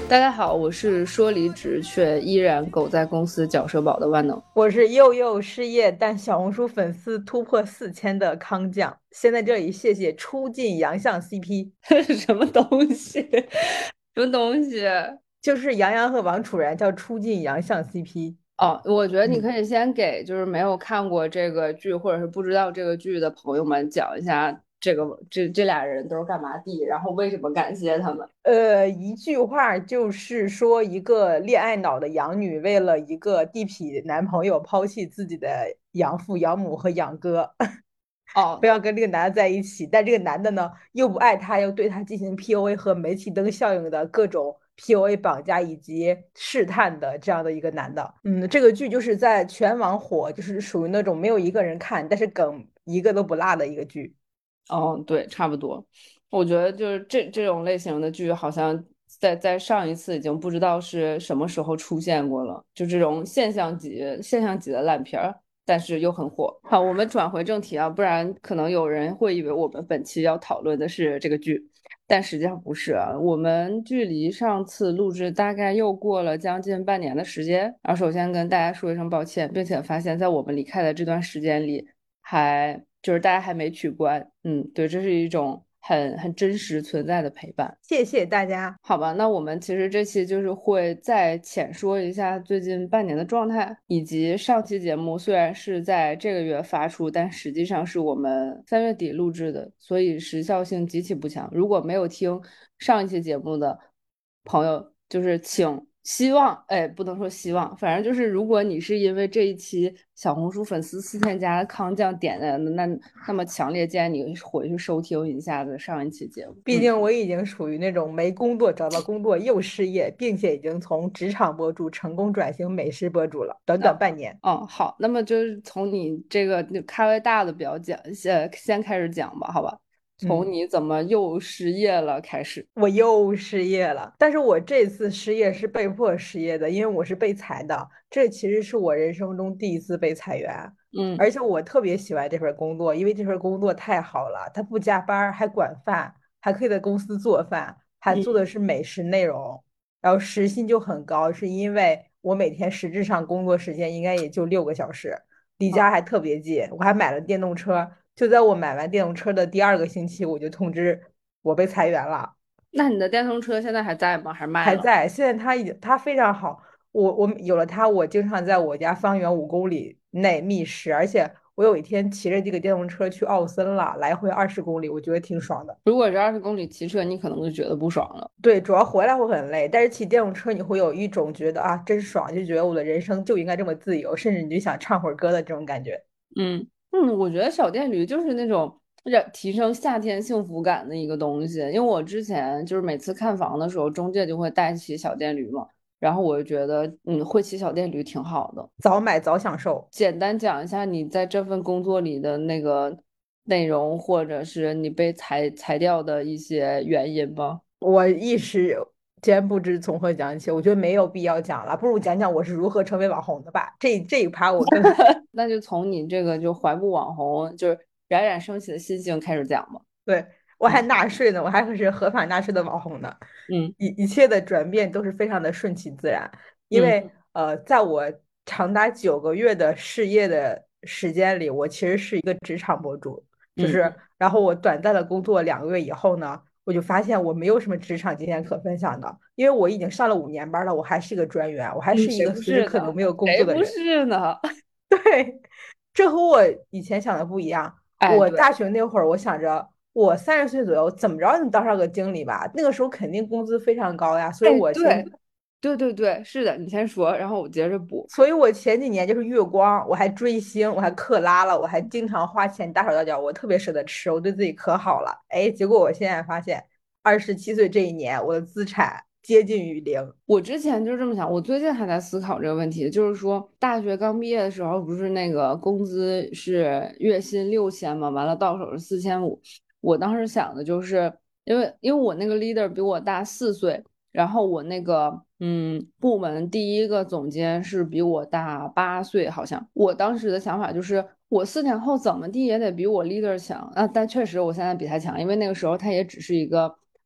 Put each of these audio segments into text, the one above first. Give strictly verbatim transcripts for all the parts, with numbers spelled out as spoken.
大家好，我是说离职却依然苟在公司缴社保的万能。 我是幼幼失业但小红书粉丝突破四千的康酱。先在这里谢谢出镜洋相 C P， 什么东西？什么东西？ 就是杨洋和王楚然叫出镜洋相 C P。 哦，我觉得你嗯， 可以先给就是没有看过这个剧或者是不知道这个剧的朋友们讲一下这个这这俩人都是干嘛的，然后为什么感谢他们。 呃，一句话就是说，一个恋爱脑的养女为了一个地痞男朋友抛弃自己的养父、养母和养哥，非哦， 要跟这个男的在一起，但这个男的呢又不爱她，又对她进行 P U A 和煤气灯效应的各种 P U A 绑架以及试探的这样的一个男的。嗯，这个剧就是在全网火，就是属于那种没有一个人看，但是梗一个都不落的一个剧。 哦，对，差不多。我觉得就是这这种类型的剧，好像在在上一次已经不知道是什么时候出现过了，就这种现象级现象级的烂片儿，但是又很火。好，我们转回正题啊，不然可能有人会以为我们本期要讨论的是这个剧，但实际上不是啊。我们距离上次录制大概又过了将近半年的时间。然后首先跟大家说一声抱歉，并且发现在我们离开的这段时间里。还就是大家还没取关，嗯，对，这是一种很很真实存在的陪伴。 谢谢大家。 好吧，那我们其实这期就是会再浅说一下最近半年的状态，以及上期节目虽然是在这个月发出，但实际上是我们三月底录制的，所以时效性极其不强。如果没有听上一期节目的朋友，就是请希望，哎，不能说希望，反正就是如果你是因为这一期小红书粉丝四千加的康酱点的，那那么强烈建议你回去收听一下子上一期节目，嗯。 毕竟我已经属于那种没工作找到工作又失业，并且已经从职场博主成功转型美食博主了，短短半年。 嗯，好，那么就是从你这个咖位大的比较讲，先先开始讲吧，好吧？从嗯。 你怎么又失业了开始。 我又失业了，但是我这次失业是被迫失业的，因为我是被裁的。这其实是我人生中第一次被裁员， 嗯而且我特别喜欢这份工作，因为这份工作太好了，他不加班儿还管饭，还可以在公司做饭，还做嗯的是美食内容，然后时薪就很高，是因为我每天实质上工作时间应该也就六个小时，离家还特别近，我还买了电动车。就在我买完电动车的第二个星期，我就通知我被裁员了。 那你的电动车现在还在吗？还是卖了？ 还在，现在它已经它非常好。我我有了它，我经常在我家方圆五公里内觅食，而且我有一天骑着这个电动车去奥森了，来回二十公里，我觉得挺爽的。 如果是二十公里骑车，你可能就觉得不爽了。 对，主要回来会很累，但是骑电动车你会有一种觉得啊真爽，就觉得我的人生就应该这么自由，甚至你就想唱会儿歌的这种感觉。 嗯嗯，我觉得小电驴就是那种让提升夏天幸福感的一个东西。因为我之前就是每次看房的时候，中介就会带骑小电驴嘛，然后我就觉得，嗯，会骑小电驴挺好的。 早买早享受。 简单讲一下你在这份工作里的那个内容，或者是你被裁裁掉的一些原因吗？ 我一时间不知从何讲起，我觉得没有必要讲了，不如讲讲我是如何成为网红的吧。这这一趴我更那就从你这个就怀步网红，就是冉冉升起的心情开始讲吧。 对，我还嗯纳税呢，我还是合法纳税的网红呢。 嗯一一切的转变都是非常的顺其自然，因嗯为呃，在我长达九个月的失业的时间里，我其实是一个职场博主，就嗯， 是然后我短暂的工作两个月以后呢，我就发现我没有什么职场经验可分享的，因为我已经上了五年班了，我还是一个专员，我还嗯， 是一谁不个随时是呢？ 可能没有工谁不作的人。 是呢？ 对，这和我以前想的不一样。 哎，对我大学那会儿，我想着我三十岁左右怎么着也能当上个经理吧，那个时候肯定工资非常高呀，所以哎， 我前对对对对，是的，你先说，然后我接着补。 所以我前几年就是月光，我还追星，我还克拉了，我还经常花钱大手大脚，我特别舍得吃，我对自己可好了。哎，结果我现在发现，二十七岁这一年，我的资产接近于零。 我之前就这么想，我最近还在思考这个问题，就是说大学刚毕业的时候，不是那个工资是月薪六千嘛，完了到手是四千五。我当时想的就是，因为因为我那个 leader 比我大四岁，然后我那个嗯部门第一个总监是比我大八岁，好像。我当时的想法就是，我四年后怎么地也得比我 leader 强啊，但确实我现在比他强，因为那个时候他也只是一个。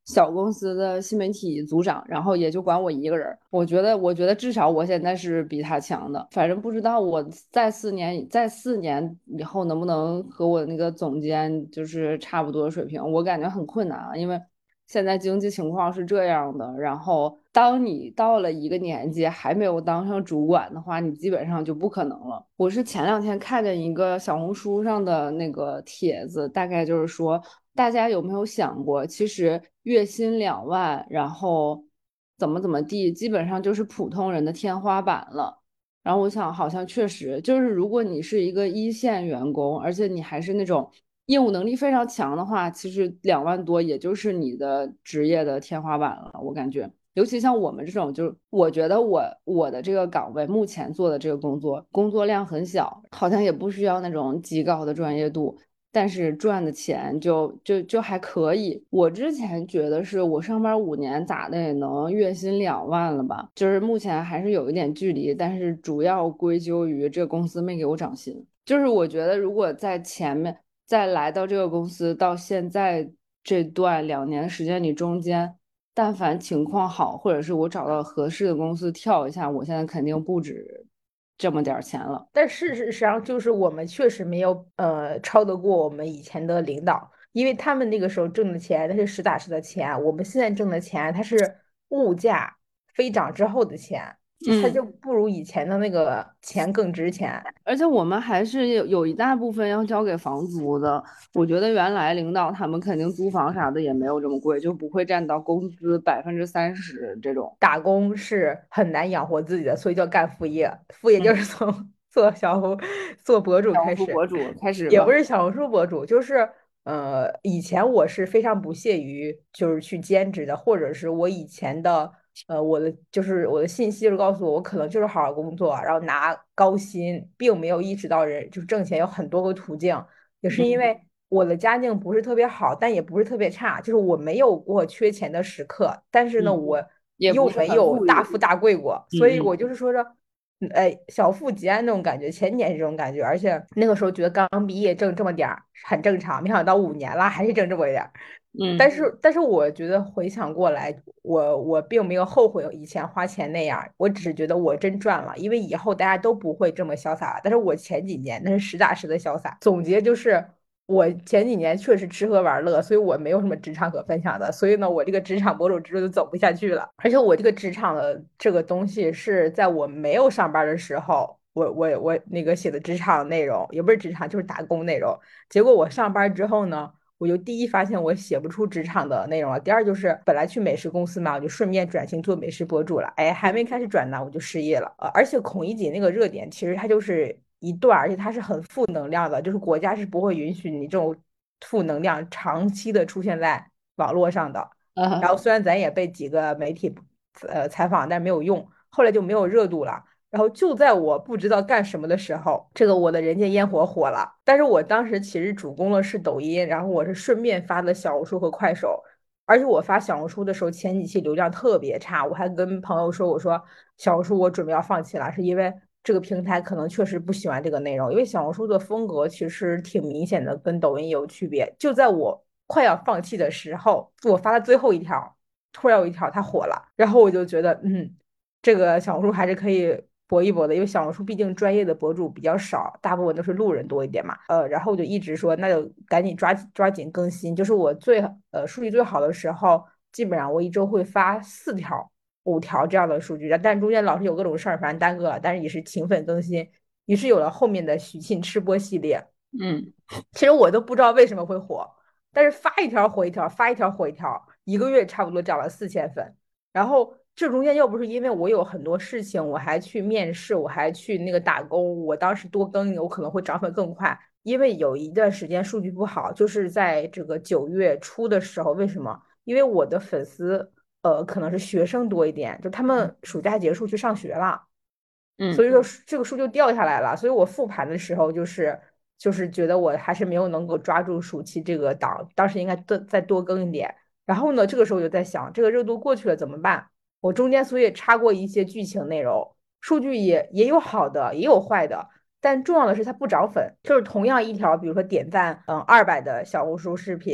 小公司的新媒体组长，然后也就管我一个人。我觉得，我觉得至少我现在是比他强的。反正不知道我在四年，在四年以后能不能和我那个总监就是差不多水平，我感觉很困难啊，因为现在经济情况是这样的。然后，当你到了一个年纪还没有当上主管的话，你基本上就不可能了。我是前两天看见一个小红书上的那个帖子，大概就是说。大家有没有想过，其实月薪两万，然后怎么怎么地，基本上就是普通人的天花板了。然后我想，好像确实就是，如果你是一个一线员工，而且你还是那种业务能力非常强的话，其实两万多也就是你的职业的天花板了。我感觉，尤其像我们这种，就是我觉得我我的这个岗位目前做的这个工作，工作量很小，好像也不需要那种极高的专业度。但是赚的钱就就就还可以。我之前觉得是我上班五年咋的也能月薪两万了吧，就是目前还是有一点距离，但是主要归咎于这个公司没给我涨薪。就是我觉得如果在前面再来到这个公司到现在这段两年时间里中间，但凡情况好，或者是我找到合适的公司跳一下，我现在肯定不止这么点钱了。 但事实上，就是我们确实没有呃超得过我们以前的领导，因为他们那个时候挣的钱那是实打实的钱，我们现在挣的钱它是物价飞涨之后的钱，它就嗯。 不如以前的那个钱更值钱。 而且我们还是有有一大部分要交给房租的。我觉得原来领导他们肯定租房啥的也没有这么贵，就不会占到工资百分之三十这种。 打工是很难养活自己的，所以叫干副业。副业就嗯， 是从做小红做博主小红书开始， 博主开始也不吧。 是小红书博主，就是呃，以前我是非常不屑于就是去兼职的，或者是我以前的呃我的就是我的信息就告诉我，我可能就是好好工作，然后拿高薪，并没有意识到人就挣钱有很多个途径，也是因嗯为我的家境不是特别好，但也不是特别差，就是我没有过缺钱的时刻，但是呢， 嗯， 我也不是又没有很富裕。 大富大贵过，所以我嗯就是说着，嗯哎，小富即安那种感觉，前几年是这种感觉，而且那个时候觉得刚毕业挣这么点儿很正常，没想到五年了还是挣这么一点儿。但嗯是，但是我觉得回想过来，我我并没有后悔以前花钱那样，我只是觉得我真赚了，因为以后大家都不会这么潇洒了。但是我前几年那是实打实的潇洒。总结就是，我前几年确实吃喝玩乐，所以我没有什么职场可分享的。所以呢，我这个职场博主之路就走不下去了。而且我这个职场的这个东西是在我没有上班的时候，我我我那个写的职场内容，也不是职场，就是打工内容。结果我上班之后呢。我就第一发现我写不出职场的内容了，第二就是本来去美食公司嘛，我就顺便转型做美食博主了，哎，还没开始转呢，我就失业了。呃，而且孔乙己那个热点其实它就是一段，而且它是很负能量的，就是国家是不会允许你这种负能量长期的出现在网络上的。然啊后虽然咱也被几个媒体呃采访，但是没有用，后来就没有热度了。然后就在我不知道干什么的时候，这个我的人间烟火火了。但是我当时其实主攻的是抖音，然后我是顺便发的小红书和快手。而且我发小红书的时候，前几期流量特别差，我还跟朋友说，我说小红书我准备要放弃了，是因为这个平台可能确实不喜欢这个内容，因为小红书的风格其实挺明显的，跟抖音有区别。就在我快要放弃的时候，我发的最后一条，突然有一条它火了，然后我就觉得，嗯，这个小红书还是可以搏一搏的，因为小红书毕竟专业的博主比较少，大部分都是路人多一点嘛。呃，然后我就一直说，那就赶紧抓抓紧更新。就是我最呃数据最好的时候，基本上我一周会发四条、五条这样的数据，但中间老是有各种事儿，反正耽搁了，但是也是勤奋更新，于是有了后面的许沁吃播系列。 嗯。 其实我都不知道为什么会火，但是发一条火一条，发一条火一条，一个月差不多涨了四千粉。然后这中间要不是因为我有很多事情，我还去面试，我还去那个打工，我当时多更，我可能会涨粉更快。因为有一段时间数据不好，就是在这个九月初的时候，为什么？因为我的粉丝呃可能是学生多一点，就他们暑假结束去上学了。所嗯以说这个书就掉下来了。所以我复盘的时候，就是就是觉得我还是没有能够抓住暑期这个档，当时应该多再多更一点。然后呢，这个时候我就在想，这个热度过去了怎么办？我中间所以插过一些剧情内容，数据也也有好的，也有坏的。但重要的是它不涨粉，就是同样一条，比如说点赞，嗯，二百的小红书视频，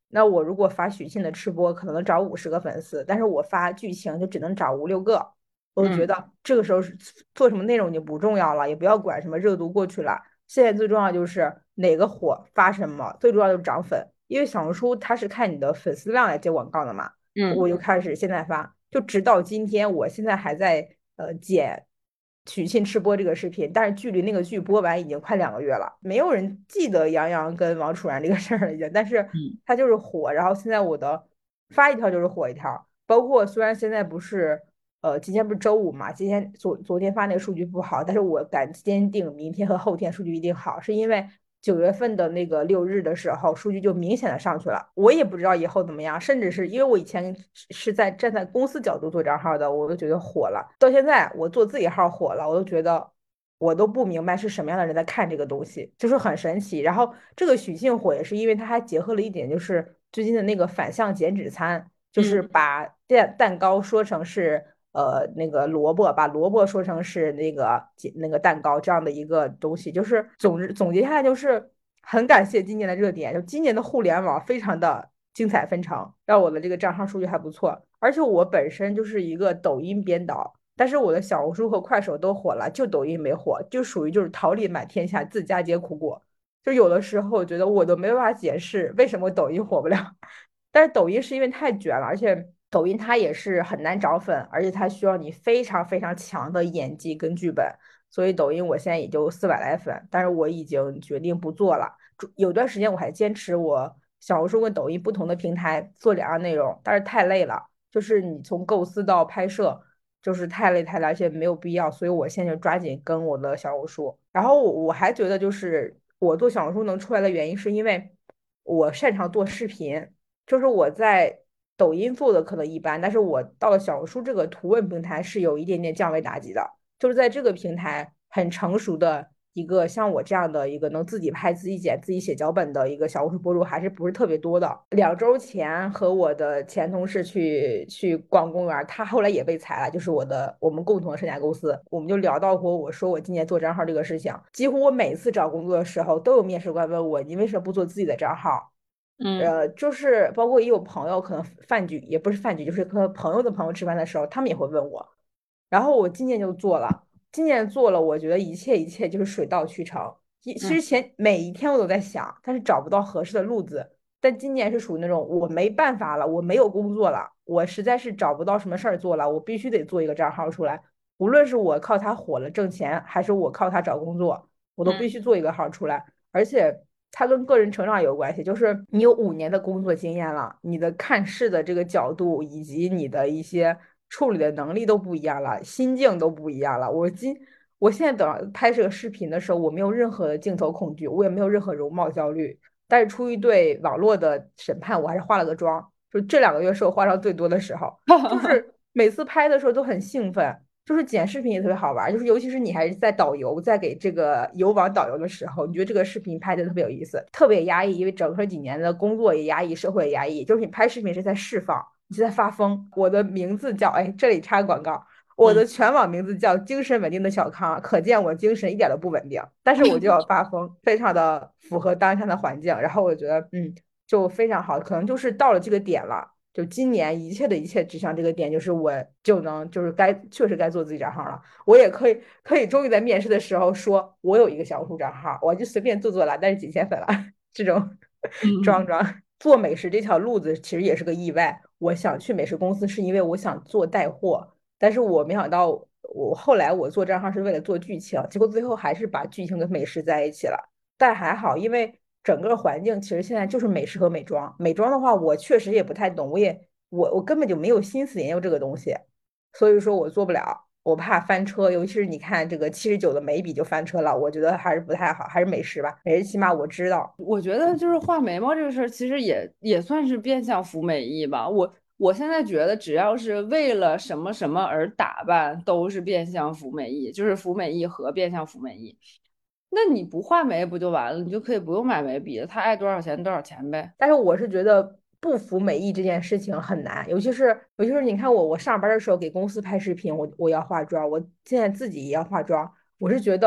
那我如果发许沁的吃播，可能能找五十个粉丝，但是我发剧情就只能找五六个。我就觉嗯得这个时候是做什么内容就不重要了，也不要管什么热度过去了。现在最重要就是哪个火发什么，最重要就是涨粉。因为小红书它是看你的粉丝量来接广告的嘛， 嗯我就开始现在发，就直到今天，我现在还在呃剪许沁吃播这个视频，但是距离那个剧播完已经快两个月了，没有人记得杨洋跟王楚然这个事儿了已经，但是嗯它就是火，然后现在我的发一条就是火一条，包括虽然现在不是呃今天不是周五嘛，今天昨昨天发那个数据不好，但是我敢坚定明天和后天数据一定好，是因为九月份的那个六日的时候，数据就明显的上去了。我也不知道以后怎么样，甚至是因为我以前是在站在公司角度做账号的，我都觉得火了。到现在我做自己号火了，我都觉得我都不明白是什么样的人在看这个东西，就是很神奇。然后这个许沁火也是因为它还结合了一点，就是最近的那个反向减脂餐，就是嗯把蛋蛋糕说成是。呃，那个萝卜，把萝卜说成是那个那个蛋糕这样的一个东西，就是总之总结下来就是很感谢今年的热点，就今年的互联网非常的精彩纷呈，让我的这个账号数据还不错，而且我本身就是一个抖音编导，但是我的小红书和快手都火了，就抖音没火，就属于就是桃李满天下，自家皆苦果。就有的时候我觉得我都没办法解释为什么抖音火不了，但是抖音是因为太卷了，而且抖音它也是很难找粉，而且它需要你非常非常强的演技跟剧本，所以抖音我现在也就四百来粉，但是我已经决定不做了。有段时间我还坚持我小红书跟抖音不同的平台做两样内容，但是太累了，就是你从构思到拍摄。就是太累太累，而且没有必要，所以我现在就抓紧跟我的小红书。然后我我还觉得，就是我做小红书能出来的原因，是因为我擅长做视频，就是我在抖音做的可能一般，但是我到了小红书这个图文平台是有一点点降维打击的。就是在这个平台很成熟的一个像我这样的一个能自己拍、自己剪、自己写脚本的一个小红书博主，还是不是特别多的。两周前和我的前同事去去逛公园，他后来也被裁了，就是我的我们共同的这家公司，我们就聊到过我说我今年做账号这个事情。几乎我每次找工作的时候，都有面试官问我，你为什么不做自己的账号？ 嗯呃，就是包括也有朋友可能饭局，也不是饭局，就是和朋友的朋友吃饭的时候，他们也会问我。然后我今年就做了，今年做了，我觉得一切一切就是水到渠成。其其嗯实前每一天我都在想，但是找不到合适的路子。但今年是属于那种我没办法了，我没有工作了，我实在是找不到什么事儿做了，我必须得做一个账号出来。无论是我靠它火了挣钱，还是我靠它找工作，我都必嗯须做一个号出来。而且它跟个人成长有关系，就是你有五年的工作经验了，你的看事的这个角度以及你的一些处理的能力都不一样了，心境都不一样了。我今我现在等拍摄视频的时候，我没有任何的镜头恐惧，我也没有任何容貌焦虑。但是出于对网络的审判，我还是化了个妆。就这两个月是我化妆最多的时候，就是每次拍的时候都很兴奋，就是剪视频也特别好玩，就是尤其是你还是在导游，在给这个游网导游的时候，你觉得这个视频拍的特别有意思，特别压抑，因为整个几年的工作也压抑，社会也压抑，就是你拍视频是在释放，你是在发疯。我的名字叫，哎，这里插个广告，我的嗯全网名字叫精神稳定的小康，可见我精神一点都不稳定，但是我就要发疯，非常的符合当下的环境，然后我觉得，嗯，就非常好，可能就是到了这个点了。就今年一切的一切指向这个点，就是我就能就是该确实该做自己账号了，我也可以可以终于在面试的时候说，我有一个小红书账号，我就随便做做了，但是几千粉了，这种装嗯装。做美食这条路子其实也是个意外，我想去美食公司是因为我想做带货，但是我没想到我后来我做账号是为了做剧情，结果最后还是把剧情跟美食在一起了。但还好，因为整个环境其实现在就是美食和美妆。美妆的话，我确实也不太懂，我也我我根本就没有心思研究这个东西，所以说我做不了，我怕翻车。尤其是你看这个七十九的眉笔就翻车了，我觉得还是不太好，还是美食吧，美食起码我知道。 我觉得就是画眉毛这个事儿，其实也也算是变相服美役吧。我我现在觉得，只要是为了什么什么而打扮，都是变相服美役，就是服美役和变相服美役。那你不画眉不就完了？你就可以不用买眉笔了，他爱多少钱多少钱呗。 但是我是觉得不服美役这件事情很难，尤其是尤其是你看我我上班的时候给公司拍视频，我我要化妆，我现在自己也要化妆，我是觉得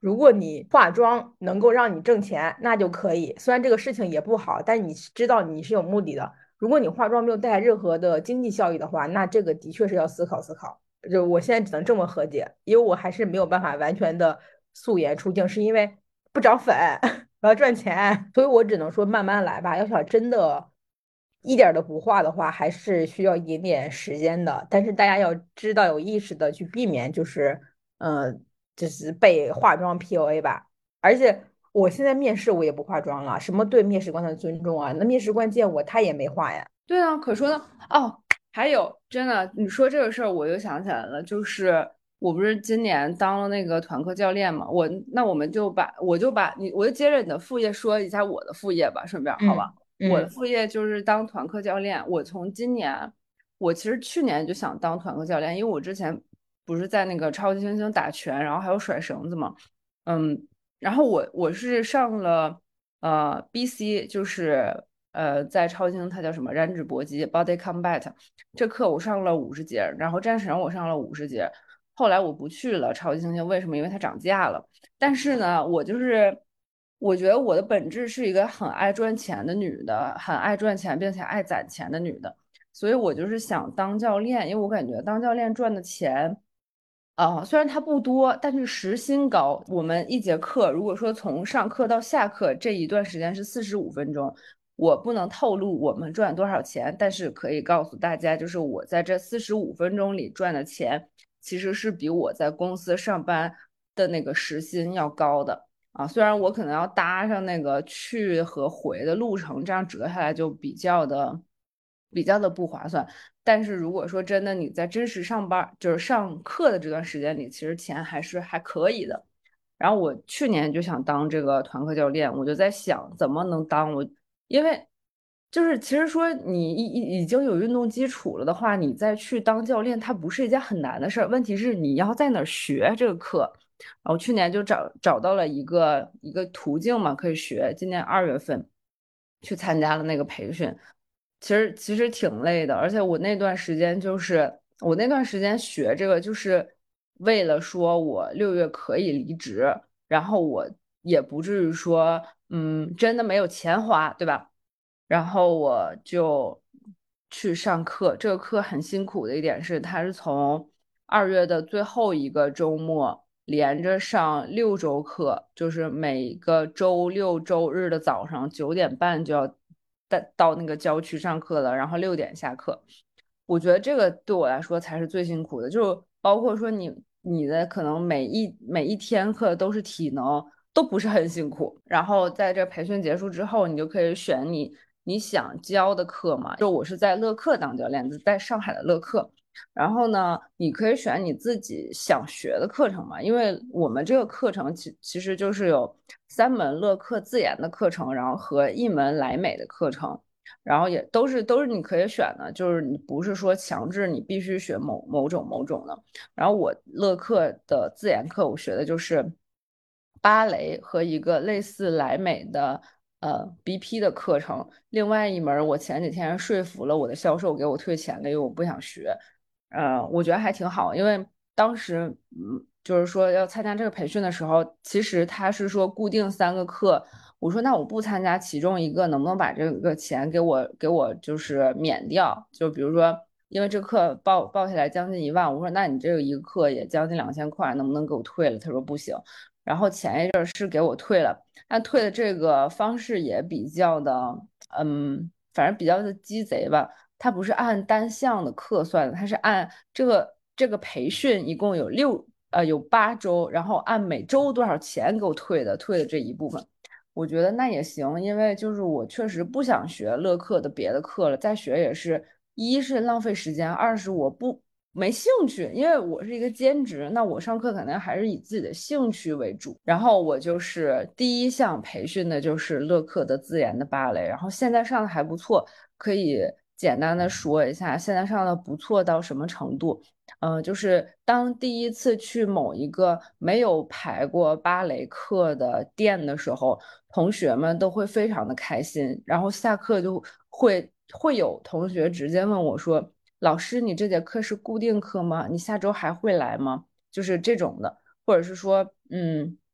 如果你化妆能够让你挣钱，那就可以。虽然这个事情也不好，但你知道你是有目的的。如果你化妆没有带来任何的经济效益的话，那这个的确是要思考思考。就我现在只能这么和解，因为我还是没有办法完全的素颜出镜，是因为不涨粉，我要赚钱，所以我只能说慢慢来吧。要想真的一点都不化的话，还是需要一点点时间的。但是大家要知道，有意识的去避免，就是呃，就是被化妆 P U A 吧。而且我现在面试我也不化妆了，什么对面试官的尊重啊？那面试官见我他也没化呀。 对啊，可说呢。哦，还有，真的，你说这个事儿，我又想起来了，就是我不是今年当了那个团课教练嘛，我那我们就把我就把你，我就接着你的副业说一下我的副业吧，顺便好吧？ 嗯嗯我的副业就是当团课教练，我从今年，我其实去年就想当团课教练，因为我之前不是在那个超级猩猩打拳，然后还有甩绳子嘛，嗯，然后我我是上了呃 B C，就是呃在超星它叫什么燃脂搏击 Body Combat 这课我上了五十节，然后战神我上了五十节，后来我不去了超级猩猩，为什么？因为它涨价了。但是呢，我就是我觉得我的本质是一个很爱赚钱的女的，很爱赚钱并且爱攒钱的女的，所以我就是想当教练，因为我感觉当教练赚的钱。啊，虽然它不多，但是时薪高。我们一节课，如果说从上课到下课这一段时间是四十五分钟，我不能透露我们赚多少钱，但是可以告诉大家，就是我在这四十五分钟里赚的钱，其实是比我在公司上班的那个时薪要高的啊。虽然我可能要搭上那个去和回的路程，这样折下来就比较的比较的不划算。但是如果说真的你在真实上班，就是上课的这段时间里，其实钱还是还可以的。然后我去年就想当这个团课教练，我就在想怎么能当我，因为就是其实说你已已已经有运动基础了的话，你再去当教练，它不是一件很难的事儿。问题是你要在哪儿学这个课。然后去年就找找到了一个一个途径嘛，可以学。今年二月份去参加了那个培训，其实其实挺累的，而且我那段时间就是我那段时间学这个，就是为了说我六月可以离职，然后我也不至于说嗯真的没有钱花，对吧？然后我就去上课，这个课很辛苦的一点是，它是从二月的最后一个周末连着上六周课，就是每个周六周日的早上九点半就要到到那个郊区上课了，然后六点下课。我觉得这个对我来说才是最辛苦的，就包括说你你的可能每一每一天课都是体能，都不是很辛苦。然后在这培训结束之后，你就可以选你你想教的课嘛。就我是在乐课当教练，在上海的乐课。然后呢，你可以选你自己想学的课程嘛，因为我们这个课程其其实就是有三门乐课自研的课程，然后和一门莱美的课程。然后也都是都是你可以选的，就是你不是说强制你必须学某某种某种的。然后我乐课的自研课，我学的就是芭蕾和一个类似莱美的呃 B P 的课程。另外一门我前几天说服了我的销售给我退钱了，因为我不想学。呃，我觉得还挺好，因为当时嗯，就是说要参加这个培训的时候，其实他是说固定三个课。我说那我不参加其中一个，能不能把这个钱给我给我就是免掉？就比如说，因为这课报报下来将近一万，我说那你这个一个课也将近两千块，能不能给我退了？他说不行。然后前一阵是给我退了，但退的这个方式也比较的，嗯，反正比较的鸡贼吧。它不是按单项的课算的，它是按这个这个培训一共有六呃有八周，然后按每周多少钱给我退的，退的这一部分。我觉得那也行，因为就是我确实不想学乐课的别的课了，再学也是一是浪费时间，二是我不没兴趣，因为我是一个兼职，那我上课肯定还是以自己的兴趣为主。然后我就是第一项培训的就是乐课的自研的芭蕾，然后现在上的还不错，可以简单的说一下现在上的不错到什么程度。嗯、呃，就是当第一次去某一个没有排过芭蕾课的店的时候，同学们都会非常的开心，然后下课就会会有同学直接问我说：“老师，你这节课是固定课吗？你下周还会来吗？”就是这种的，或者是说，嗯。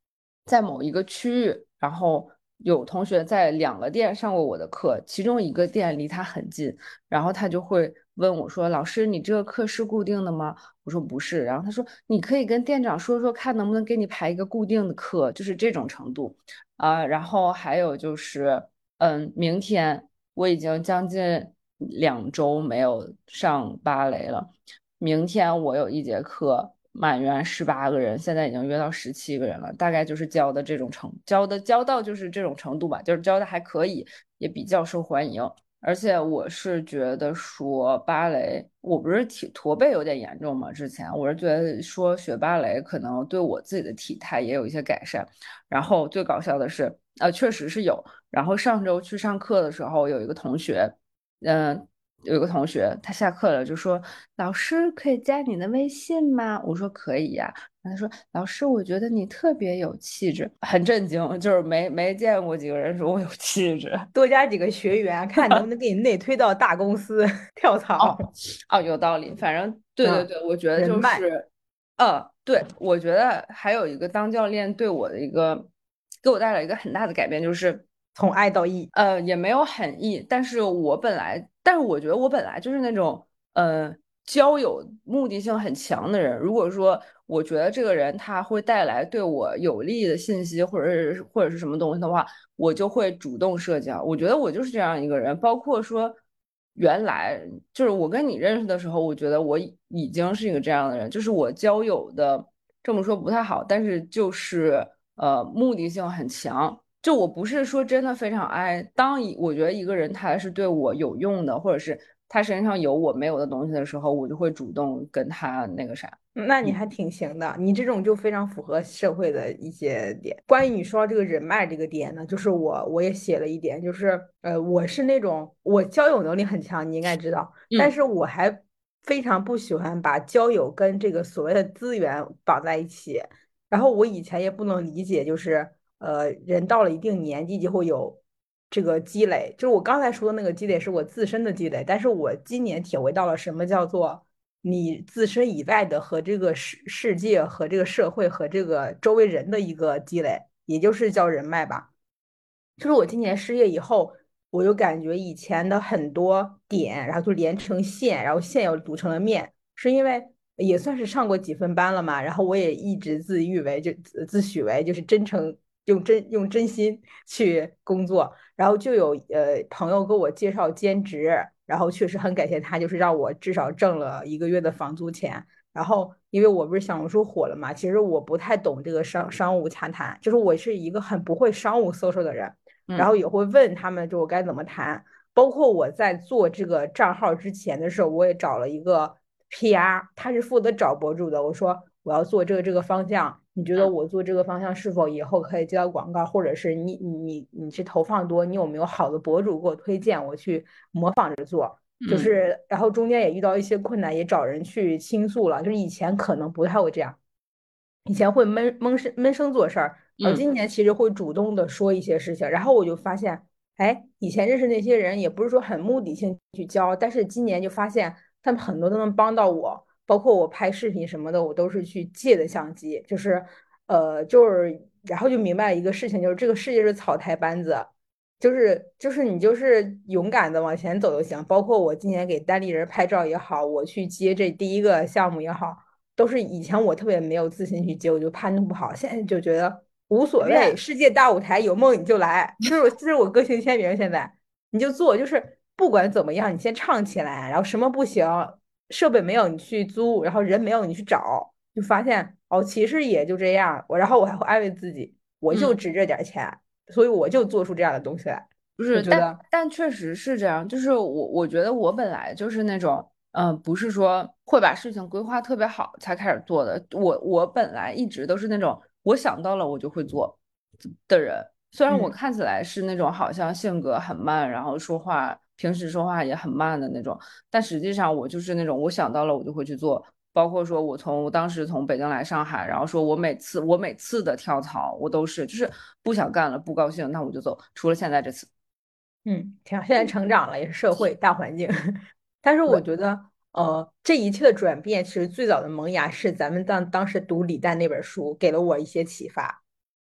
在某一个区域，然后有同学在两个店上过我的课，其中一个店离他很近，然后他就会问我说：“老师，你这个课是固定的吗？”我说不是，然后他说：“你可以跟店长说说，看能不能给你排一个固定的课，就是这种程度。”啊、然后还有就是，嗯，明天我已经将近两周没有上芭蕾了。明天我有一节课，满员十八个人，现在已经约到十七个人了，大概就是教的这种程，教的教到就是这种程度吧，就是教的还可以，也比较受欢迎。而且我是觉得说芭蕾，我不是体驼背有点严重嘛，之前我是觉得说学芭蕾可能对我自己的体态也有一些改善。然后最搞笑的是，呃，确实是有。然后上周去上课的时候，有一个同学，嗯、有一个同学他下课了就说：“老师可以加你的微信吗？”我说可以呀。他说：“老师，我觉得你特别有气质。”很震惊，就是没没见过几个人说我有气质。 多加几个学员，看能不能给你内推到大公司跳槽。 哦哦，有道理。反正对对嗯， 对，我觉得人脉就是，呃，对，我觉得还有一个当教练对我的一个给我带来一个很大的改变，就是从爱到义。 呃，也没有很 E，但是我本来，但是我觉得我本来就是那种呃交友目的性很强的人。如果说我觉得这个人他会带来对我有利的信息，或者是或者是什么东西的话，我就会主动社交。我觉得我就是这样一个人，包括说原来就是我跟你认识的时候，我觉得我已已经是一个这样的人，就是我交友的这么说不太好，但是就是呃目的性很强。就我不是说真的非常爱，当一我觉得一个人他是对我有用的，或者是他身上有我没有的东西的时候，我就会主动跟他那个啥。嗯那你还挺行的，你这种就非常符合社会的一些点。关于你说到这个人脉这个点呢，就是我我也写了一点，就是呃，我是那种我交友能力很强，你应该知道，但嗯是我还非常不喜欢把交友跟这个所谓的资源绑在一起。然后我以前也不能理解，就是呃，人到了一定年纪就会有这个积累，就是我刚才说的那个积累是我自身的积累，但是我今年体会到了什么叫做。你自身以外的和这个世世界和这个社会和这个周围人的一个积累，也就是叫人脉吧。就是我今年失业以后，我就感觉以前的很多点，然后就连成线，然后线又组成了面，是因为也算是上过几分班了嘛。然后我也一直自誉为就自自诩为就是真诚用真用真心去工作，然后就有呃朋友给我介绍兼职，然后确实很感谢他，就是让我至少挣了一个月的房租钱。然后，因为我不是小红书火了嘛，其实我不太懂这个商商务洽谈，就是我是一个很不会商务 social 的人。然嗯后也会问他们就我该怎么谈。包括我在做这个账号之前的时候，我也找了一个 P R，他是负责找博主的。我说我要做这个这个方向，你觉得嗯我做这个方向是否以后可以接到广告，或者是你你你你是投放多，你有没有好的博主给我推荐，我去模仿着做。就嗯是，然后中间也遇到一些困难，也找人去倾诉了。就是以前可能不太会这样，以前会闷闷声闷声做事儿，然后嗯今年其实会主动的说一些事情，然后我就发现，哎，以前认识那些人也不是说很目的性去交，但是今年就发现他们很多都能帮到我，包括我拍视频什么的，我都是去借的相机，就是呃就是然后就明白了一个事情，就是这个世界是草台班子。就是就是你就是勇敢的往前走就行，包括我今年给单立人拍照也好，我去接这第一个项目也好，都是以前我特别没有自信去接，我就判断不好，现在就觉得无所谓， 随便。 世界大舞台有梦你就来，这是我这是我个性签名，现在你就做，就是不管怎么样，你先唱起来，然后什么不行，设备没有你去租，然后人没有你去找，就发现哦，其实也就这样，我然后我还会安慰自己，我就嗯。 值这点钱，所以我就做出这样的东西来， 不是，但我觉得但确实是这样，就是我我觉得我本来就是那种，嗯、不是说会把事情规划特别好才开始做的，我我本来一直都是那种我想到了我就会做的人，虽然我嗯。 看起来是那种好像性格很慢，然后说话平时说话也很慢的那种，但实际上我就是那种我想到了我就会去做。包括说，我从当时从北京来上海，然后说我每次我每次的跳槽，我都是就是不想干了，不高兴，那我就走。除了现在这次。 嗯，挺好，现在成长了，也是社会大环境。但是我对， 觉得，呃，这一切的转变，其实最早的萌芽是咱们当当时读李诞那本书，给了我一些启发。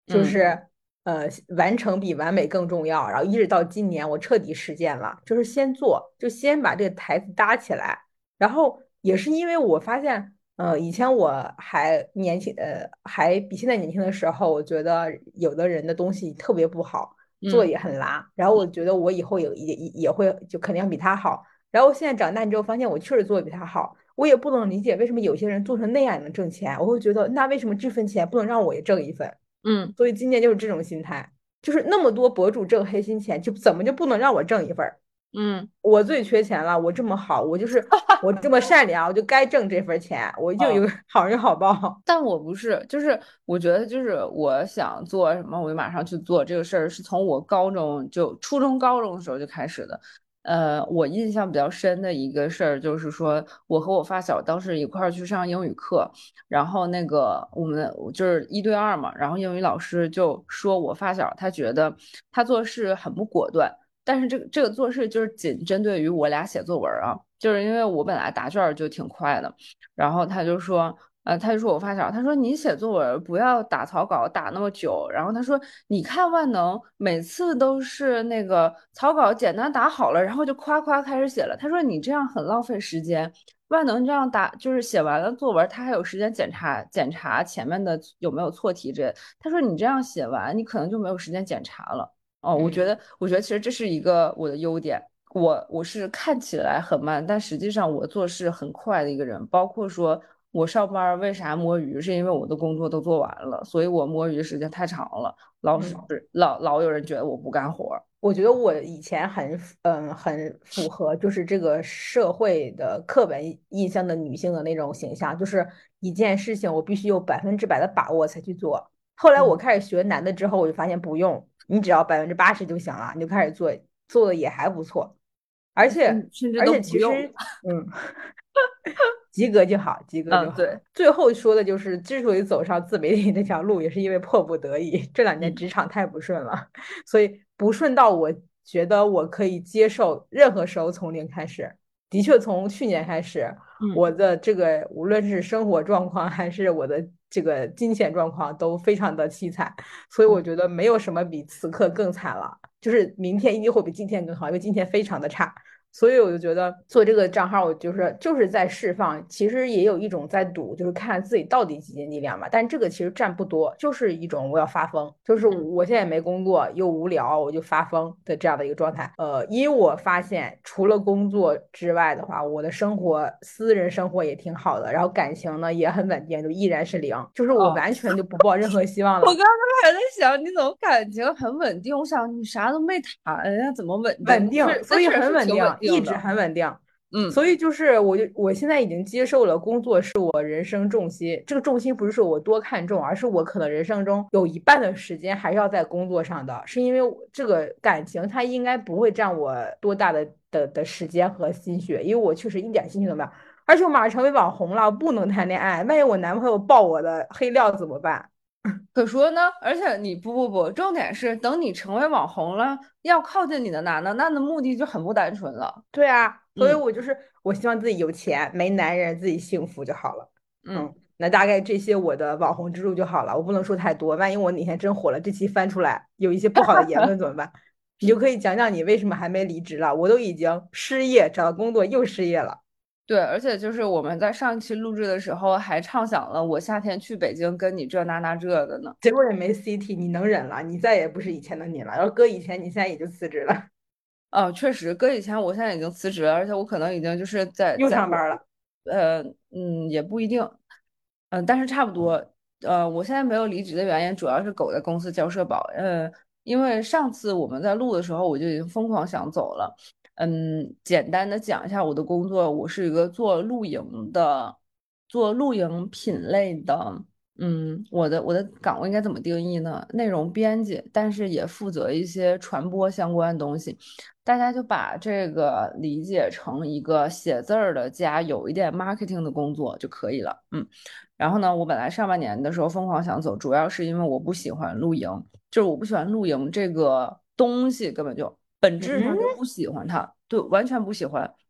就嗯是呃，完成比完美更重要。然后一直到今年，我彻底实践了，就是先做，就先把这个台子搭起来。然后也是因为我发现，呃，以前我还年轻，呃，还比现在年轻的时候，我觉得有的人的东西特别不好，做得嗯也很拉。然后我觉得我以后也也也会就肯定要比他好。然后现在长大之后，发现我确实做的比他好。我也不能理解为什么有些人做成那样也能挣钱，我会觉得那为什么这份钱不能让我也挣一份？ 嗯。 所以今年就是这种心态，就是那么多博主挣黑心钱，就怎么就不能让我挣一份儿？ 嗯。 我最缺钱了，我这么好，我就是我这么善良，我就该挣这份钱，我就有嗯， 个好人好报。 但我不是，就是我觉得，就是我想做什么，我就马上去做。这个事儿是从我高中就初中、高中的时候就开始的。呃，我印象比较深的一个事儿就是说，我和我发小当时一块儿去上英语课，然后那个我们就是一对二嘛，然后英语老师就说我发小他觉得他做事很不果断，但是这个这个做事就是仅针对于我俩写作文啊，就是因为我本来答卷儿就挺快的。然后他就说，呃，他就说我发小，他说你写作文不要打草稿打那么久。然后他说，你看万能每次都是那个草稿简单打好了，然后就夸夸开始写了。他说你这样很浪费时间。万能这样打就是写完了作文，他还有时间检查检查前面的有没有错题之类的。他说你这样写完，你可能就没有时间检查了。哦，我觉嗯。 得，我觉得其实这是一个我的优点。我我是看起来很慢，但实际上我做事很快的一个人。包括说我上班为啥摸鱼，是因为我的工作都做完了，所以我摸鱼的时间太长了，老是嗯。 老老有人觉得我不干活。 我觉得我以前很嗯很符合就是这个社会的刻板印象的女性的那种形象，就是一件事情我必须有百分之百的把握才去做。后来我嗯， 开始学男的之后，我就发现不用，你只要百分之八十就行了，你就开始做，做的也还不错。而且甚甚至都而且不用。 其实嗯，及格就好，及格就嗯， 好。 对。 最后说的就是，之所以走上自媒体这条路，也是因为迫不得已。这两年嗯职场太不顺了，所以不顺到我觉得我可以接受任何时候从零开始。的确，从去年开始， 嗯我的这个无论是生活状况还是我的这个金钱状况都非常的凄惨，所以我嗯。 觉得没有什么比此刻更惨了。就是明天一定会比今天更好，因为今天非常的差。所以我就觉得做这个账号，我就是就是在释放，其实也有一种在赌，就是看自己到底几斤几两嘛。但这个其实占不多，就是一种我要发疯，就是嗯。 我现在也没工作又无聊，我就发疯的这样的一个状态。呃，因为我发现除了工作之外的话，我的生活私人生活也挺好的，然后感情呢也很稳定，就依然是零，就是我哦， 完全就不抱任何希望了。 我刚刚还在想，你怎么感情很稳定？我想你啥都没谈呀，怎么稳定？ 稳定， 是，那所以确实是挺稳很稳定，一直定的。 很稳定。 嗯所以就是我就我现在已经接受了工作是我人生重心，这个重心不是说我多看重，而是我可能人生中有一半的时间还是要在工作上的，是因为我这个感情它应该不会占我多大的的的时间和心血，因为我确实一点心血都没有，而且我马上成为网红了，我不能谈恋爱，万一我男朋友爆我的黑料怎么办？ 可说呢，而且你不不不，重点是等你成为网红了，要靠近你的男的，那的目的就很不单纯了。 对啊，所以嗯我就是我希望自己有钱，没男人，自己幸福就好了。 嗯。 嗯，那大概这些我的网红之路就好了，我不能说太多，万一我哪天真火了，这期翻出来有一些不好的言论怎么办？你就可以讲讲你为什么还没离职了？我都已经失业，找到工作又失业了， 对，而且就是我们在上一期录制的时候还畅想了我夏天去北京跟你这那那这的呢。 结果也没 C T，你能忍了，你再也不是以前的你了。要搁以前，你现在也就辞职了， 哦，确实，搁以前我现在已经辞职了，而且我可能已经就是在又在上班了。 呃嗯也不一定。嗯、但是差不多。呃，我现在没有离职的原因主要是狗在公司交社保。呃，因为上次我们在录的时候我就已经疯狂想走了。嗯，简单的讲一下我的工作，我是一个做露营的，做露营品类的。嗯，我的我的岗位应该怎么定义呢？内容编辑，但是也负责一些传播相关的东西。大家就把这个理解成一个写字儿的加有一点 marketing 的工作就可以了。嗯，然后呢，我本来上半年的时候疯狂想走，主要是因为我不喜欢露营，就是我不喜欢露营这个东西，根本就本质上就嗯， 不喜欢它，对，完全不喜欢。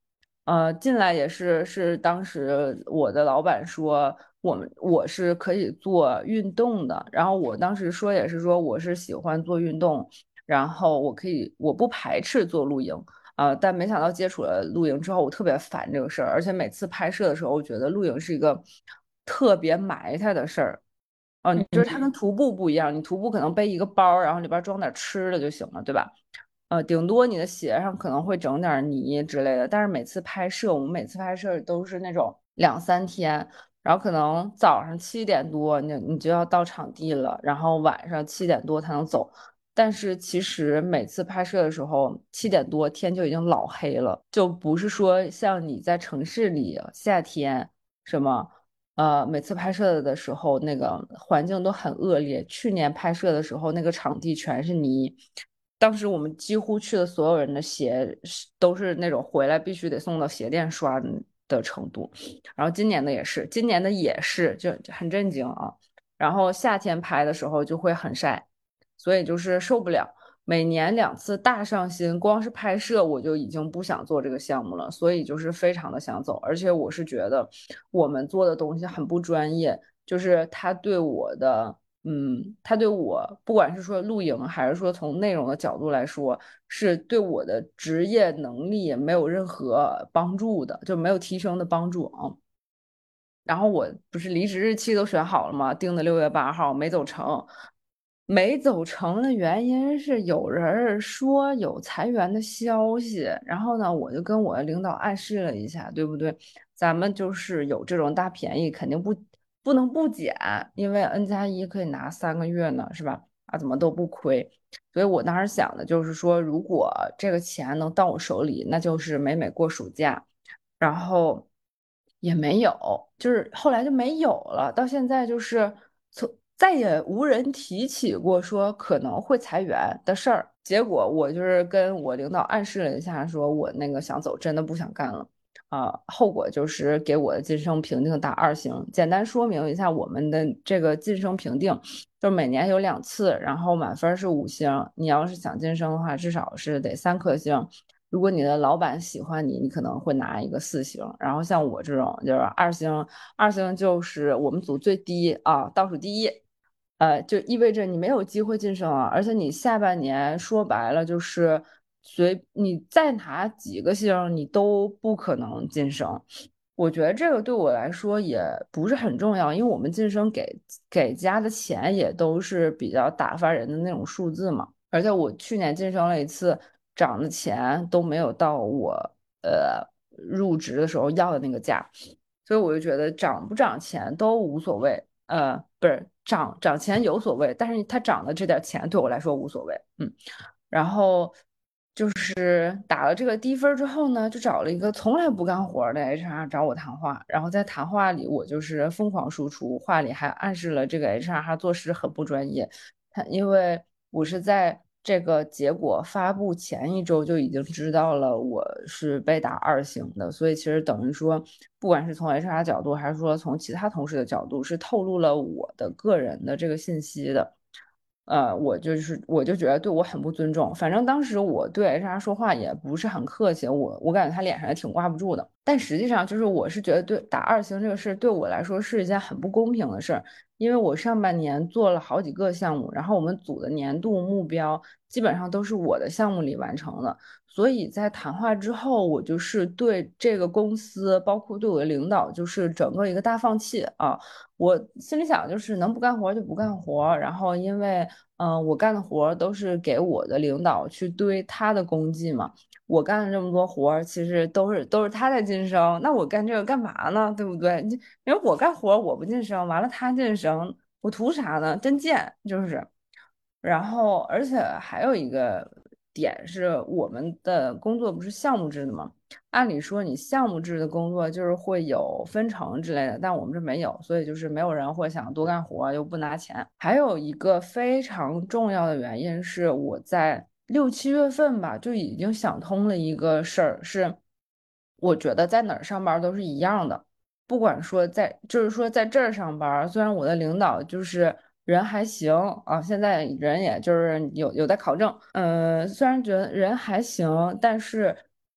呃，进来也是是当时我的老板说我们我是可以做运动的，然后我当时说也是说我是喜欢做运动，然后我可以我不排斥做露营啊、呃但没想到接触了露营之后，我特别烦这个事儿，而且每次拍摄的时候，我觉得露营是一个特别埋汰的事儿。嗯，就是它跟徒步不一样，你徒步可能背一个包，然后里边装点吃的就行了，对吧？呃，顶多你的鞋上可能会整点泥之类的，但是每次拍摄，我们每次拍摄都是那种两三天，然后可能早上七点多你你就要到场地了，然后晚上七点多才能走。但是其实每次拍摄的时候，七点多天就已经老黑了，就不是说像你在城市里夏天什么。呃，每次拍摄的时候，那个环境都很恶劣。去年拍摄的时候，那个场地全是泥，当时我们几乎去的所有人的鞋是都是那种回来必须得送到鞋店刷的程度。然后今年的也是，今年的也是，就就很震惊啊。然后夏天拍的时候就会很晒，所以就是受不了。每年两次大上新，光是拍摄我就已经不想做这个项目了，所以就是非常的想走。而且我是觉得我们做的东西很不专业，就是他对我的，嗯，他对我不管是说露营还是说从内容的角度来说，是对我的职业能力没有任何帮助的，就没有提升的帮助啊。然后我不是离职日期都选好了吗？定的六月八号没走成，没走成的原因是有人说有裁员的消息，然后呢，我就跟我的领导暗示了一下，对不对？咱们就是有这种大便宜，肯定不不能不减，因为 N 加一可以拿三个月呢，是吧？啊，怎么都不亏。所以我当时想的就是说，如果这个钱能到我手里，那就是美美过暑假。然后也没有，就是后来就没有了。到现在就是从再也无人提起过说可能会裁员的事儿。结果我就是跟我领导暗示了一下，说我那个想走，真的不想干了。啊、后果就是给我的晋升评定打二星。简单说明一下我们的这个晋升评定，就是每年有两次，然后满分是五星。你要是想晋升的话，至少是得三颗星。如果你的老板喜欢你，你可能会拿一个四星。然后像我这种就是二星，二星就是我们组最低啊，倒数第一。呃，就意味着你没有机会晋升啊，而且你下半年说白了就是随你再拿几个星，你都不可能晋升。我觉得这个对我来说也不是很重要，因为我们晋升给给加的钱也都是比较打发人的那种数字嘛。而且我去年晋升了一次，涨的钱都没有到我呃入职的时候要的那个价，所以我就觉得涨不涨钱都无所谓。呃，不是涨涨钱有所谓，但是它涨的这点钱对我来说无所谓。嗯，然后就是打了这个低分之后呢，就找了一个从来不干活的 H R 找我谈话，然后在谈话里我就是疯狂输出，话里还暗示了这个 H R 他做事很不专业。他因为我是在这个结果发布前一周就已经知道了我是被打二星的，所以其实等于说，不管是从 H R 角度，还是说从其他同事的角度，是透露了我的个人的这个信息的。呃，我就是我就觉得对我很不尊重。反正当时我对 H R 说话也不是很客气，我我感觉他脸上也挺挂不住的。但实际上就是我是觉得对打二星这个事对我来说是一件很不公平的事儿，因为我上半年做了好几个项目，然后我们组的年度目标基本上都是我的项目里完成的，所以在谈话之后，我就是对这个公司，包括对我的领导，就是整个一个大放弃啊。我心里想就是能不干活就不干活，然后因为嗯、呃我干的活都是给我的领导去堆他的功绩嘛，我干了这么多活其实都是都是他在晋升，那我干这个干嘛呢？对不对？因为我干活我不晋升，完了他晋升，我图啥呢？真贱，就是。然后，而且还有一个点是，我们的工作不是项目制的吗？按理说，你项目制的工作就是会有分成之类的，但我们这没有，所以就是没有人会想多干活又不拿钱。还有一个非常重要的原因是，我在六七月份吧就已经想通了一个事儿，是我觉得在哪儿上班都是一样的。不管说在，就是说在这儿上班，虽然我的领导就是人还行啊，现在人也就是有有在考证，嗯、虽然觉得人还行，但是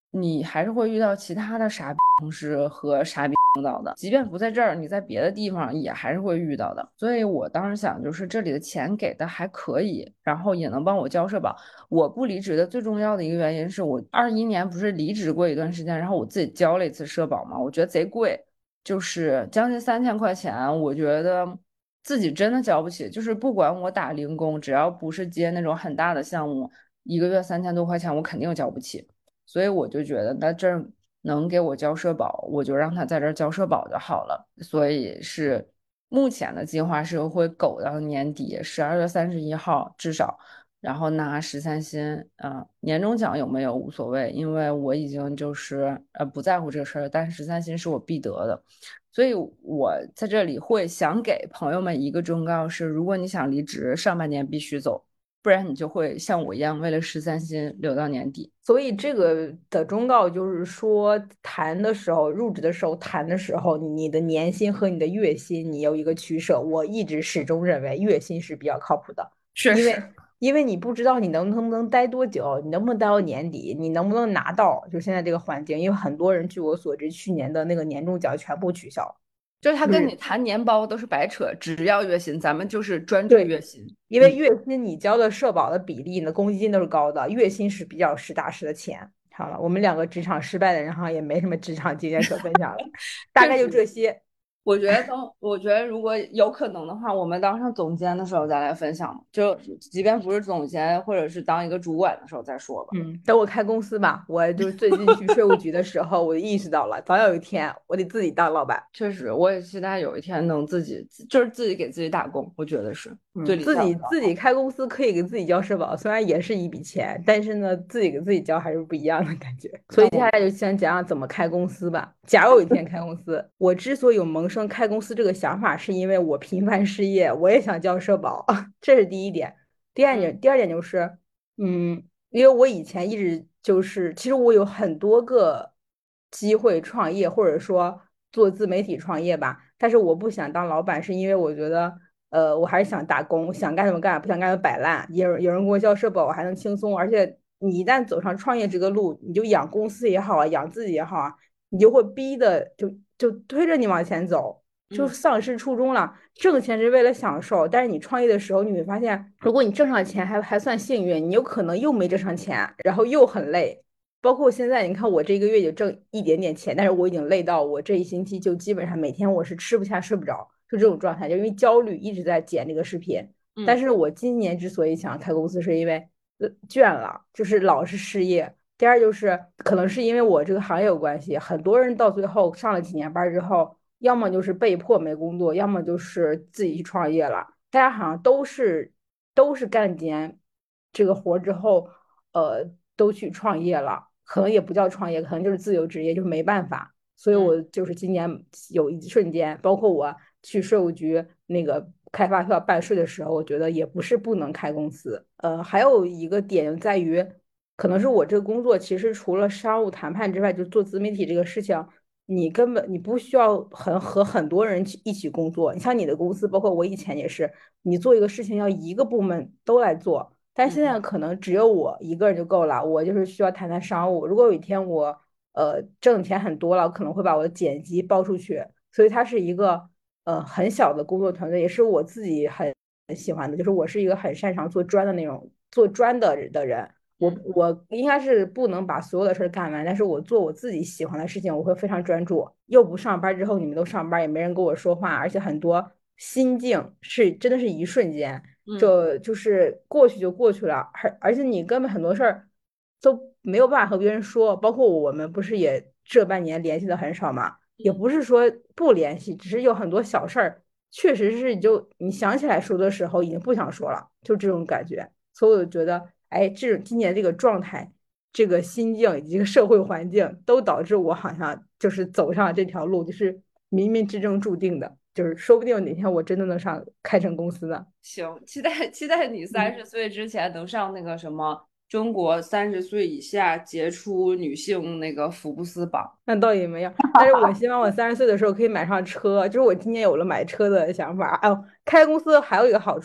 你还是会遇到其他的傻逼同事和傻逼领导的，即便不在这儿，你在别的地方也还是会遇到的。所以我当时想，就是这里的钱给的还可以，然后也能帮我交社保。我不离职的最重要的一个原因是我二一年不是离职过一段时间，然后我自己交了一次社保嘛，我觉得贼贵，就是将近三千块钱，我觉得自己真的交不起。就是不管我打零工，只要不是接那种很大的项目，一个月三千多块钱，我肯定交不起。所以我就觉得那这儿能给我交社保，我就让他在这儿交社保就好了。所以是目前的计划是会苟到年底十二月三十一号至少，然后拿十三薪。嗯、呃年终奖有没有无所谓，因为我已经就是呃不在乎这个事儿，但是十三薪是我必得的。所以我在这里会想给朋友们一个忠告是，如果你想离职，上半年必须走，不然你就会像我一样为了十三薪留到年底。 所以这个的忠告就是说，谈的时候，入职的时候谈的时候，你的年薪和你的月薪你有一个取舍。我一直始终认为月薪是比较靠谱的， 确实。 因为因为你不知道你能能不能待多久，你能不能待到年底，你能不能拿到，就现在这个环境，因为很多人据我所知，去年的那个年终奖全部取消。 就是他跟你就是谈年包都是白扯，只要月薪，咱们就是专注对， 月薪。 因为嗯， 月薪你交的社保的比例呢，公积金都是高的，月薪是比较实打实的钱。好了，我们两个职场失败的人哈，也没什么职场经验可分享了，大概就确实。 这些。 我觉得等，我觉得如果有可能的话，我们当上总监的时候再来分享，就即便不是总监，或者是当一个主管的时候再说吧。 嗯，等我开公司吧，我就最近去税务局的时候，我就意识到了，早有一天我得自己当老板。 确实，我也期待有一天能自己，就是自己给自己打工，我觉得是最嗯， 理自己想的状态。 自己开公司可以给自己交社保，虽然也是一笔钱，但是呢，自己给自己交还是不一样的感觉。所以接下来就先讲讲怎么开公司吧。假如有一天开公司，我之所以有萌生开公司这个想法，是因为我频繁失业，我也想交社保，这是第一点。第二嗯点，第二点就是，嗯，因为我以前一直就是，其实我有很多个机会创业，或者说做自媒体创业吧，但是我不想当老板，是因为我觉得。呃，我还是想打工，想干什么干，不想干就摆烂。有有人给我交社保，我还能轻松。而且你一旦走上创业这个路，你就养公司也好啊，养自己也好啊，你就会逼的就就推着你往前走，就嗯丧失初衷了。挣钱是为了享受，但是你创业的时候，你会发现，如果你挣上钱还还算幸运，你有可能又没挣上钱，然后又很累。包括现在，你看我这一个月就挣一点点钱，但是我已经累到我这一星期就基本上每天我是吃不下睡不着。就这种状态，就因为焦虑一直在剪这个视频。但嗯是我今年之所以想开公司，是因为呃倦了，就是老是失业。第二就是可能是因为我这个行业有关系，很多人到最后上了几年班之后，要么就是被迫没工作，要么就是自己去创业了。大家好像都是都是干几年这个活之后，呃，都去创业了，可能也不叫创业，可能就是自由职业，就是没办法。所以嗯我就是今年有一瞬间，包括我去税务局那个开发票办税的时候，我觉得也不是不能开公司。呃，还有一个点在于，可能是我这个工作其实除了商务谈判之外，就做自媒体这个事情，你根本你不需要很和很多人一起工作。你像你的公司，包括我以前也是，你做一个事情要一个部门都来做。但现在嗯可能只有我一个人就够了，我就是需要谈谈商务。如果有一天我呃挣的钱很多了，我可能会把我的剪辑包出去，所以它是一个呃很小的工作团队，也是我自己很很喜欢的。就是我是一个很擅长做专的那种做专的的人，我嗯我应该是不能把所有的事儿干完，但是我做我自己喜欢的事情，我会非常专注。又不上班之后，你们都上班，也没人跟我说话，而且很多心境是真的是一瞬间。 嗯就就是过去就过去了，而而且你根本很多事儿都没有办法和别人说，包括我们不是也这半年联系的很少嘛，也嗯。 不是说不联系，只是有很多小事儿，确实是你就你想起来说的时候已经不想说了，就这种感觉，所以我就觉得，哎，这种今年这个状态。这个心境以及这个社会环境，都导致我好像就是走上了这条路，就是冥冥之中注定的，就是说不定哪天我真的能上开成公司呢。 行，期待期待你三嗯， 十岁之前能上那个什么中国三十岁以下杰出女性那个福布斯榜。 那倒也没有，但是我希望我三十岁的时候可以买上车，就是我今年有了买车的想法。哎呦，开公司还有一个好处，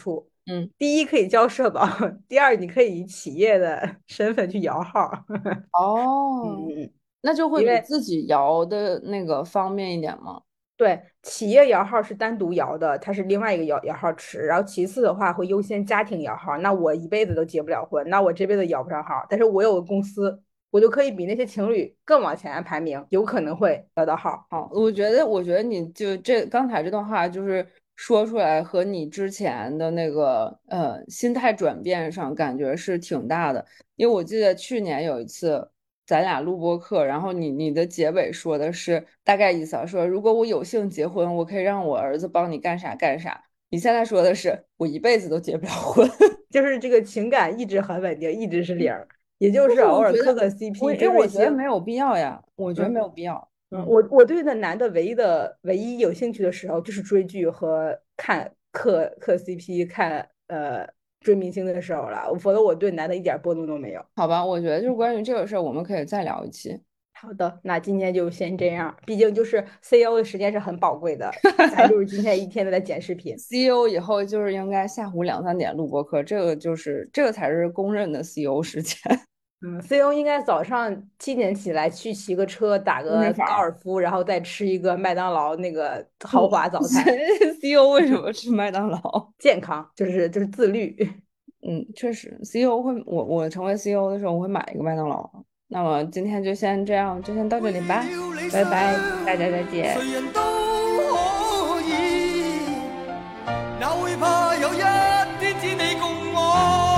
嗯， 第一可以交社保，第二你可以以企业的身份去摇号。 哦， 嗯， 那就会因为比自己摇的那个方便一点吗？ 对，企业摇号是单独摇的，它是另外一个摇摇号池。然后其次的话会优先家庭摇号。那我一辈子都结不了婚，那我这辈子摇不上号。但是我有个公司，我就可以比那些情侣更往前排名，有可能会摇到号。 好，我觉得，我觉得你就这刚才这段话就是说出来，和你之前的那个呃心态转变上感觉是挺大的。因为我记得去年有一次咱俩录播课，然后你你的结尾说的是大概意思啊，说如果我有幸结婚，我可以让我儿子帮你干啥干啥。你现在说的是我一辈子都结不了婚。 就是这个情感一直很稳定，一直是零儿，也就但是是偶我觉得尔磕个我 C P 因为我觉得追追星。 没有必要呀，我觉得没嗯有必要。 嗯， 嗯。 我我对那男的唯一的唯一有兴趣的时候，就是追剧和看磕磕 C P、看呃追明星的时候了，否则我对男的一点波动都没有。 好吧，我觉得就是关于这个事儿，我们可以再聊一期。 好的，那今天就先这样，毕竟就是 C E O 的时间是很宝贵的，咱就是今天一天都在剪视频。 C E O 以后就是应该下午两三点录播课，这个就是这个才是公认的 C E O 时间。 嗯，C E O 应该早上七点起来去骑个车，打健身个高房。 尔夫，然后再吃一个麦当劳那个豪我华早餐， C E O 为什么吃麦当劳？ 健康就是就是自律。 嗯，确实，C E O 会，我我成为 C E O 的时候，我会買一个麦當勞。那麼今天就先這樣，就先到這裡吧，拜拜，大家再見。 谁人都可以，哪會怕有一天只你共我？